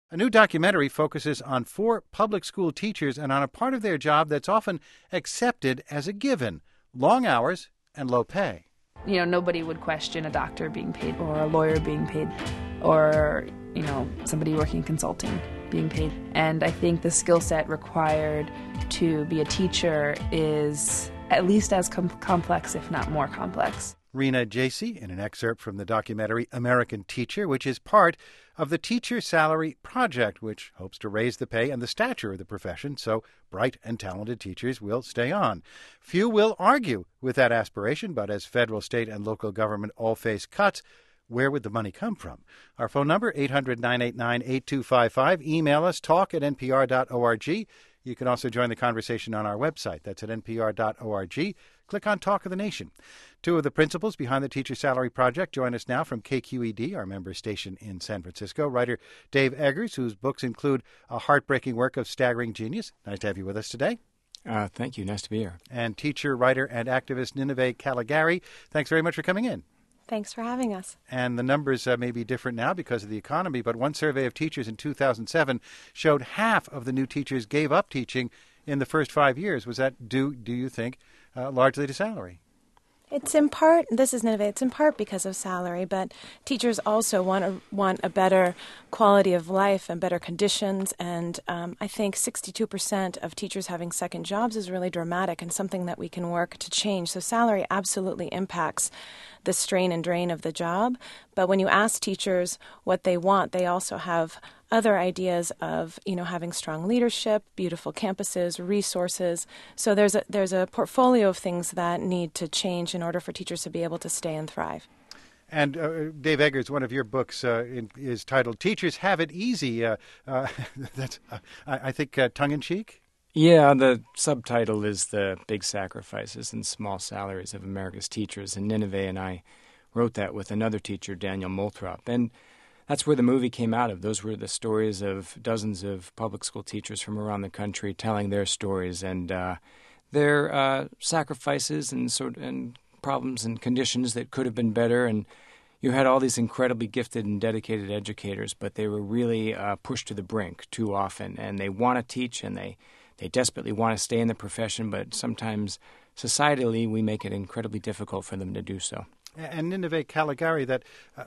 A new documentary focuses on four public school teachers and on a part of their job that's often accepted as a given: long hours and low pay. Nobody would question a doctor being paid or a lawyer being paid or, somebody working consulting being paid. And I think the skill set required to be a teacher is at least as complex, if not more complex. Rena Jacy in an excerpt from the documentary American Teacher, which is part of the Teacher Salary Project, which hopes to raise the pay and the stature of the profession so bright and talented teachers will stay on. Few will argue with that aspiration, but as federal, state, and local government all face cuts, where would the money come from? Our phone number, 800-989-8255. Email us, talk@npr.org. You can also join the conversation on our website. That's at npr.org. Click on Talk of the Nation. Two of the principals behind the Teacher Salary Project join us now from KQED, our member station in San Francisco. Writer Dave Eggers, whose books include a heartbreaking work of staggering genius. Nice to have you with us today. Thank you. Nice to be here. And teacher, writer, and activist Nineveh Caligaris. Thanks very much for coming in. Thanks for having us. And the numbers may be different now because of the economy, but one survey of teachers in 2007 showed half of the new teachers gave up teaching in the first 5 years. Was that due, do you think, largely to salary? It's in part, this is Nineveh, it's in part because of salary, but teachers also want a better quality of life and better conditions, and I think 62% of teachers having second jobs is really dramatic and something that we can work to change. So salary absolutely impacts the strain and drain of the job, but when you ask teachers what they want, they also have other ideas of, having strong leadership, beautiful campuses, resources. So there's a portfolio of things that need to change in order for teachers to be able to stay and thrive. And Dave Eggers, one of your books is titled "Teachers Have It Easy." That's, I think, tongue-in-cheek? Yeah, the subtitle is The Big Sacrifices and Small Salaries of America's Teachers. And Nineveh and I wrote that with another teacher, Daniel Moulthrop. And that's where the movie came out of. Those were the stories of dozens of public school teachers from around the country telling their stories and their sacrifices and problems and conditions that could have been better. And you had all these incredibly gifted and dedicated educators, but they were really pushed to the brink too often. And they want to teach and they desperately want to stay in the profession, but sometimes societally we make it incredibly difficult for them to do so. And Nineveh Caligaris, that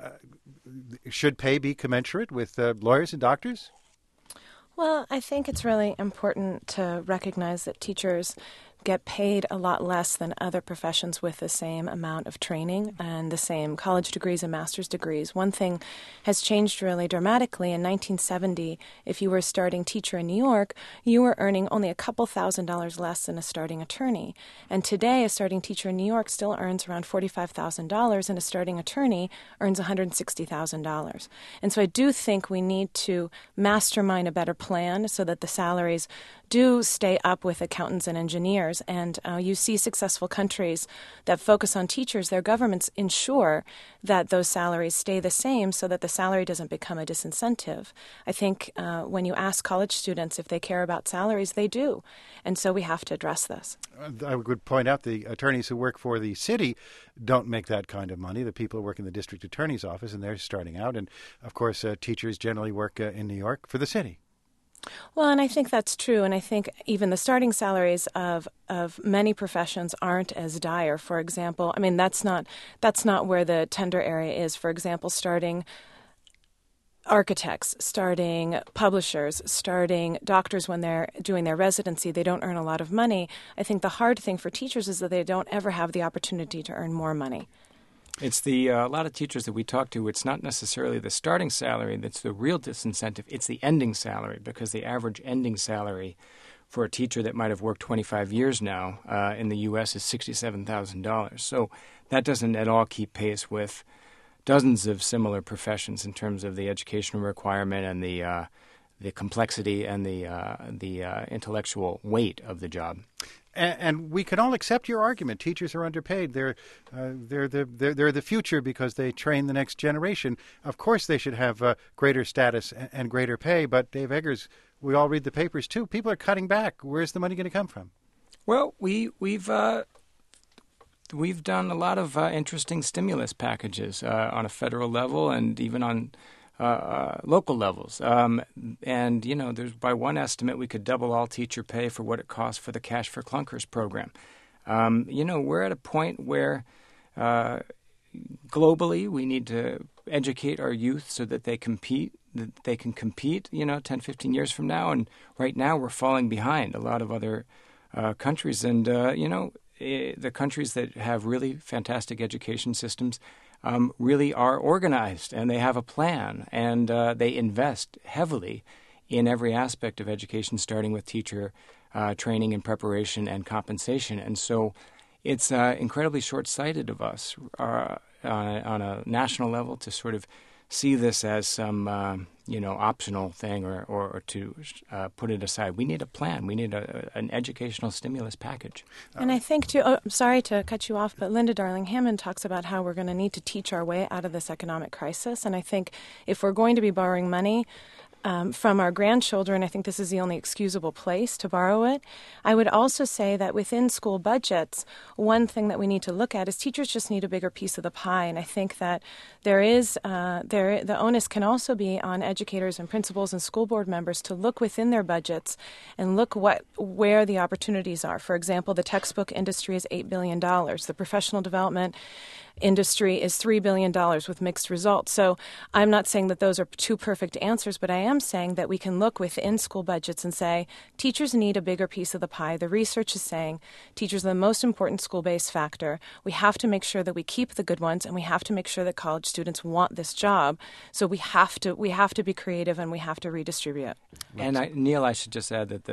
should pay be commensurate with lawyers and doctors? Well, I think it's really important to recognize that teachers get paid a lot less than other professions with the same amount of training and the same college degrees and master's degrees. One thing has changed really dramatically. In 1970, if you were a starting teacher in New York, you were earning only a couple $1,000s less than a starting attorney. And today, a starting teacher in New York still earns around $45,000, and a starting attorney earns $160,000. And so I do think we need to mastermind a better plan so that the salaries do stay up with accountants and engineers. And you see successful countries that focus on teachers, their governments ensure that those salaries stay the same so that the salary doesn't become a disincentive. I think when you ask college students if they care about salaries, they do. And so we have to address this. I would point out the attorneys who work for the city don't make that kind of money. The people who work in the district attorney's office, and they're starting out. And, of course, teachers generally work in New York for the city. Well, and I think that's true, and I think even the starting salaries of many professions aren't as dire. For example, that's not where the tender area is. For example, starting architects, starting publishers, starting doctors when they're doing their residency, they don't earn a lot of money. I think the hard thing for teachers is that they don't ever have the opportunity to earn more money. It's a lot of teachers that we talk to, it's not necessarily the starting salary that's the real disincentive, it's the ending salary, because the average ending salary for a teacher that might have worked 25 years now in the U.S. is $67,000. So that doesn't at all keep pace with dozens of similar professions in terms of the educational requirement and the complexity and the intellectual weight of the job. And we can all accept your argument. Teachers are underpaid. They're the future because they train the next generation. Of course, they should have greater status and greater pay. But Dave Eggers, we all read the papers too. People are cutting back. Where's the money going to come from? Well, we've done a lot of interesting stimulus packages on a federal level and even on local levels. And, there's by one estimate, we could double all teacher pay for what it costs for the Cash for Clunkers program. We're at a point where globally we need to educate our youth so that they can compete, 10, 15 years from now. And right now we're falling behind a lot of other countries. And, the countries that have really fantastic education systems really are organized, and they have a plan, and they invest heavily in every aspect of education, starting with teacher training and preparation and compensation. And so it's incredibly short-sighted of us on a national level to sort of see this as some optional thing or to put it aside. We need a plan. We need an educational stimulus package. And I think, too, sorry to cut you off, but Linda Darling-Hammond talks about how we're going to need to teach our way out of this economic crisis. And I think if we're going to be borrowing money from our grandchildren, I think this is the only excusable place to borrow it. I would also say that within school budgets, one thing that we need to look at is teachers just need a bigger piece of the pie. And I think that the onus can also be on educators and principals and school board members to look within their budgets and look where the opportunities are. For example, the textbook industry is $8 billion. The professional development industry is $3 billion with mixed results. So I'm not saying that those are two perfect answers, but I am saying that we can look within school budgets and say teachers need a bigger piece of the pie. The research is saying teachers are the most important school-based factor. We have to make sure that we keep the good ones, and we have to make sure that college students want this job. So we have to be creative, and we have to redistribute. And Neil, I should just add that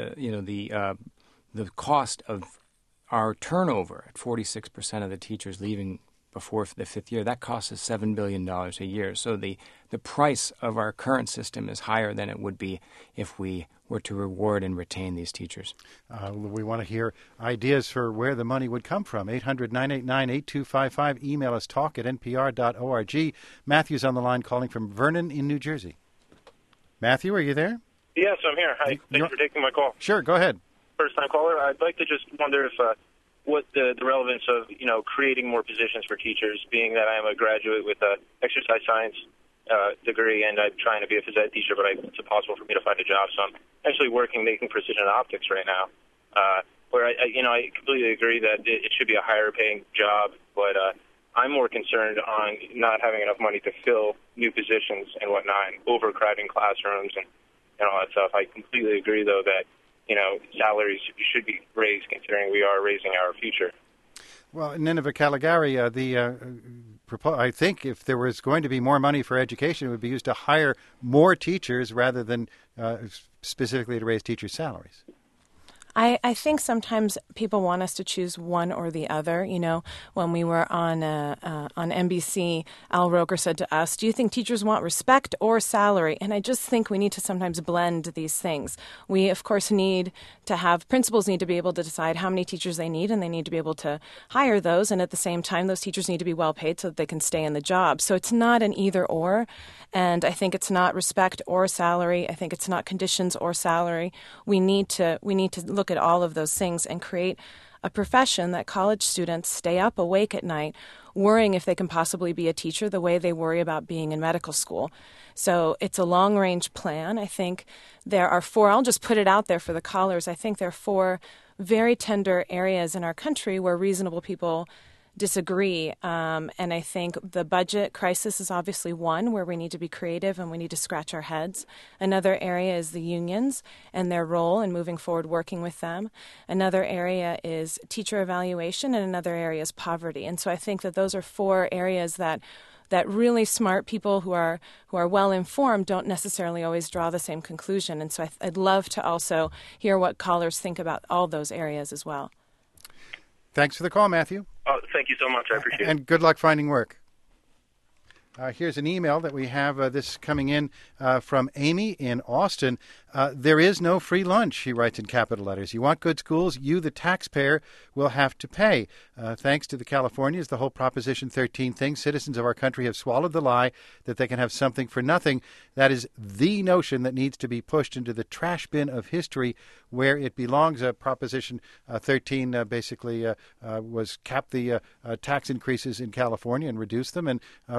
the cost of our turnover at 46% of the teachers leaving before the fifth year, that costs us $7 billion a year. So the price of our current system is higher than it would be if we were to reward and retain these teachers. We want to hear ideas for where the money would come from. 800-989-8255. Email us talk@npr.org. Matthew's on the line calling from Vernon in New Jersey. Matthew, are you there? Yes, I'm here. Hi. Thanks for taking my call. Sure, go ahead. First-time caller. I'd like to just wonder if what the relevance of creating more positions for teachers, being that I am a graduate with an exercise science degree, and I'm trying to be a phys ed teacher, but it's impossible for me to find a job, so I'm actually making precision optics right now. Where I completely agree that it should be a higher paying job, but I'm more concerned on not having enough money to fill new positions and whatnot, and overcrowding classrooms and all that stuff. I completely agree, though, that salaries should be raised considering we are raising our future. Well, Nineveh Caligari, I think if there was going to be more money for education, it would be used to hire more teachers rather than specifically to raise teachers' salaries. I think sometimes people want us to choose one or the other. When we were on NBC, Al Roker said to us, "Do you think teachers want respect or salary?" And I just think we need to sometimes blend these things. We, of course, principals need to be able to decide how many teachers they need, and they need to be able to hire those. And at the same time, those teachers need to be well paid so that they can stay in the job. So it's not an either or. And I think it's not respect or salary. I think it's not conditions or salary. We need to look at all of those things and create a profession that college students stay up awake at night worrying if they can possibly be a teacher the way they worry about being in medical school. So it's a long-range plan. I think there are I'll just put it out there for the callers, I think there are 4 very tender areas in our country where reasonable people disagree. And I think the budget crisis is obviously one where we need to be creative and we need to scratch our heads. Another area is the unions and their role in moving forward, working with them. Another area is teacher evaluation, and another area is poverty. And so I think that those are 4 areas that really smart people who are well informed don't necessarily always draw the same conclusion. And so I'd love to also hear what callers think about all those areas as well. Thanks for the call, Matthew. Oh, thank you so much. I appreciate it. And good luck finding work. Here's an email that we have. This coming in from Amy in Austin. There is no free lunch, she writes in capital letters. You want good schools, you, the taxpayer, will have to pay. Thanks to the Californians, the whole Proposition 13 thing, citizens of our country have swallowed the lie that they can have something for nothing. That is the notion that needs to be pushed into the trash bin of history where it belongs. Proposition 13 basically was cap the tax increases in California and reduce them, and reduce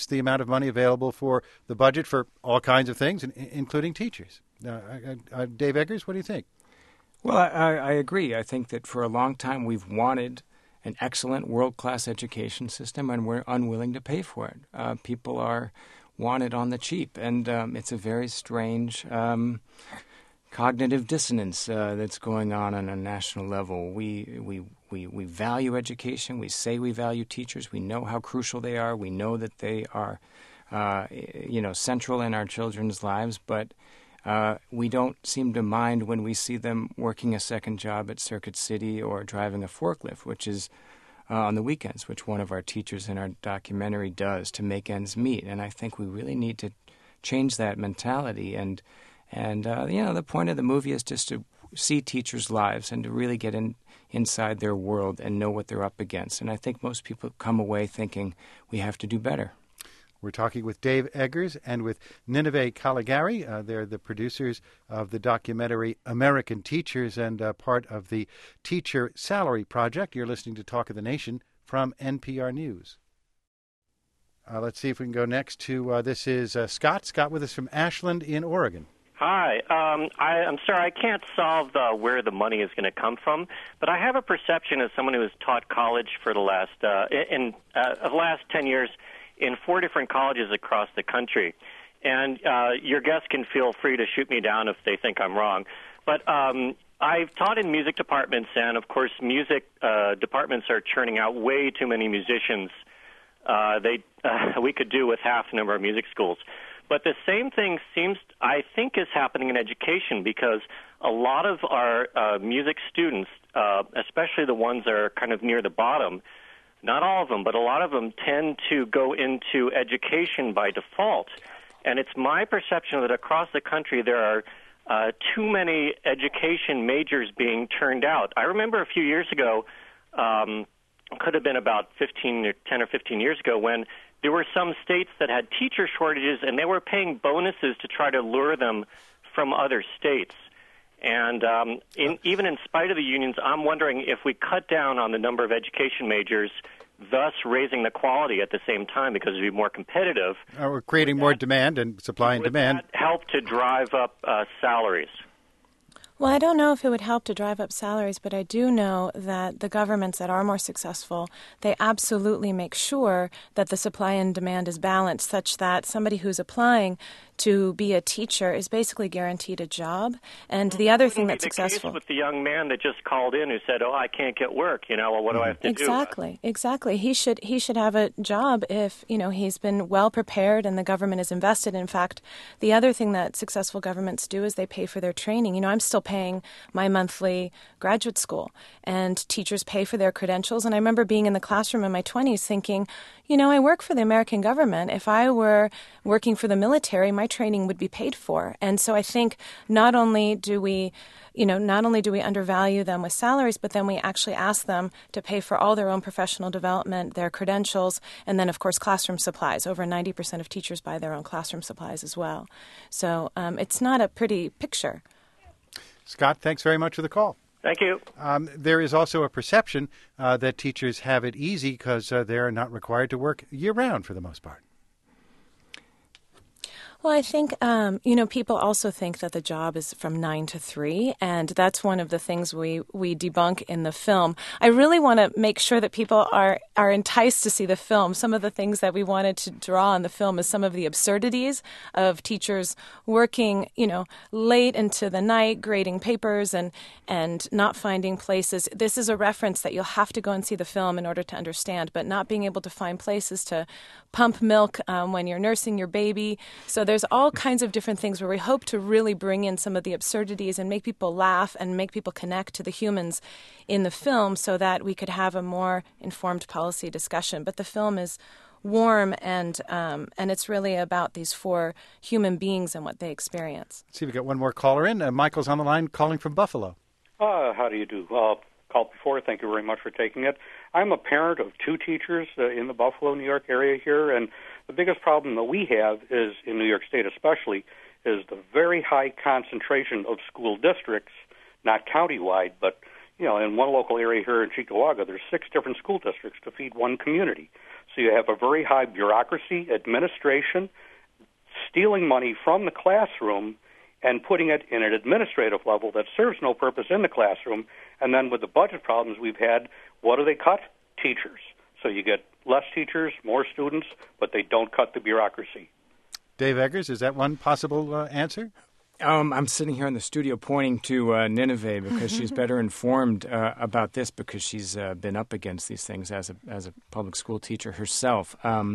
the amount of money available for the budget for all kinds of things, including teachers. Dave Eggers, what do you think? Well, I agree. I think that for a long time we've wanted an excellent world-class education system, and we're unwilling to pay for it. People want it on the cheap, and it's a very strange cognitive dissonance that's going on a national level. We value education. We say we value teachers. We know how crucial they are. We know that they are, central in our children's lives, but we don't seem to mind when we see them working a second job at Circuit City or driving a forklift, which is on the weekends, which one of our teachers in our documentary does to make ends meet. And I think we really need to change that mentality. And the point of the movie is just to see teachers' lives and to really get inside their world and know what they're up against. And I think most people come away thinking we have to do better. We're talking with Dave Eggers and with Nineveh Caligari. They're the producers of the documentary American Teachers and part of the Teacher Salary Project. You're listening to Talk of the Nation from NPR News. Let's see if we can go next to, this is Scott. Scott with us from Ashland in Oregon. Hi. I'm sorry, I can't solve where the money is going to come from, but I have a perception as someone who has taught college for the last 10 years in 4 different colleges across the country. And your guests can feel free to shoot me down if they think I'm wrong. But I've taught in music departments, and, of course, music departments are churning out way too many musicians. We could do with half the number of music schools. But the same thing I think is happening in education, because a lot of our music students, especially the ones that are kind of near the bottom, not all of them, but a lot of them tend to go into education by default. And it's my perception that across the country there are too many education majors being turned out. I remember a few years ago, could have been about 10 or 15 years ago, when there were some states that had teacher shortages, and they were paying bonuses to try to lure them from other states. And even in spite of the unions, I'm wondering if we cut down on the number of education majors, thus raising the quality at the same time, because it would be more competitive. We're creating more demand and supply and demand. Would that help to drive up salaries? Well, I don't know if it would help to drive up salaries, but I do know that the governments that are more successful, they absolutely make sure that the supply and demand is balanced, such that somebody who's applying to be a teacher is basically guaranteed a job. And the other thing that's successful... Case with the young man that just called in who said, I can't get work, well, what do I have to do? Exactly. He should have a job if, he's been well prepared and the government is invested. In fact, the other thing that successful governments do is they pay for their training. I'm still paying my monthly graduate school, and teachers pay for their credentials. And I remember being in the classroom in my 20s thinking, I work for the American government. If I were working for the military, my training would be paid for. And so I think not only do we undervalue them with salaries, but then we actually ask them to pay for all their own professional development, their credentials, and then, of course, classroom supplies. Over 90% of teachers buy their own classroom supplies as well. So it's not a pretty picture. Scott, thanks very much for the call. Thank you. There is also a perception that teachers have it easy because they're not required to work year-round for the most part. Well, I think, people also think that the job is from 9 to 3, and that's one of the things we debunk in the film. I really want to make sure that people are enticed to see the film. Some of the things that we wanted to draw on the film is some of the absurdities of teachers working, late into the night, grading papers and not finding places. This is a reference that you'll have to go and see the film in order to understand, but not being able to find places to pump milk when you're nursing your baby. So there's all kinds of different things where we hope to really bring in some of the absurdities and make people laugh and make people connect to the humans in the film so that we could have a more informed policy discussion. But the film is warm and it's really about these 4 human beings and what they experience. Let's see, we got one more caller in. Michael's on the line calling from Buffalo. How do you do? Called before. Thank you very much for taking it. I'm a parent of 2 teachers in the Buffalo, New York area here, and the biggest problem that we have is, in New York State especially, is the very high concentration of school districts, not countywide, but, in one local area here in Cheektowaga, there's 6 different school districts to feed one community. So you have a very high bureaucracy, administration, stealing money from the classroom and putting it in an administrative level that serves no purpose in the classroom. And then with the budget problems we've had, what do they cut? Teachers. So you get less teachers, more students, but they don't cut the bureaucracy. Dave Eggers, is that one possible answer? I'm sitting here in the studio pointing to Nineveh because she's better informed about this because she's been up against these things as a public school teacher herself.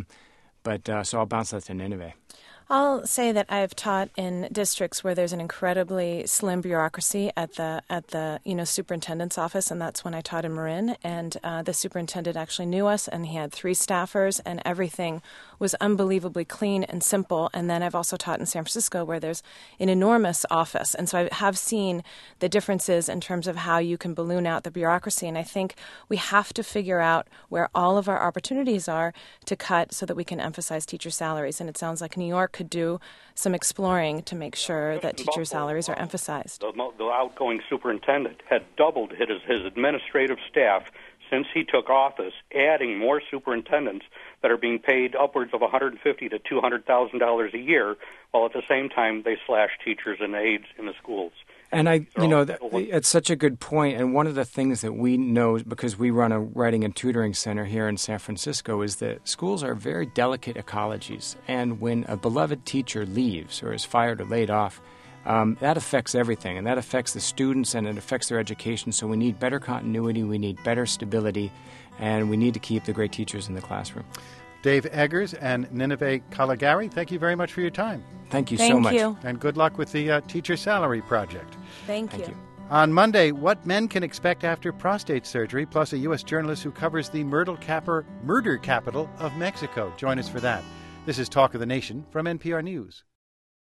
So I'll bounce that to Nineveh. I'll say that I've taught in districts where there's an incredibly slim bureaucracy at the superintendent's office, and that's when I taught in Marin. And the superintendent actually knew us, and he had 3 staffers, and everything was unbelievably clean and simple. And then I've also taught in San Francisco, where there's an enormous office, and so I have seen the differences in terms of how you can balloon out the bureaucracy. And I think we have to figure out where all of our opportunities are to cut so that we can emphasize teacher salaries. And it sounds like New York could do some exploring to make sure that teacher salaries are emphasized. The outgoing superintendent had doubled his administrative staff since he took office, adding more superintendents that are being paid upwards of $150,000 to $200,000 a year, while at the same time they slash teachers and aides in the schools. And it's such a good point. And one of the things that we know, because we run a writing and tutoring center here in San Francisco, is that schools are very delicate ecologies. And when a beloved teacher leaves or is fired or laid off, that affects everything. And that affects the students and it affects their education. So we need better continuity, we need better stability, and we need to keep the great teachers in the classroom. Dave Eggers and Nineveh Kalagari, thank you very much for your time. Thank you so much. Thank you. And good luck with the Teacher Salary Project. Thank you. On Monday, what men can expect after prostate surgery, plus a U.S. journalist who covers the murder capital of Mexico. Join us for that. This is Talk of the Nation from NPR News.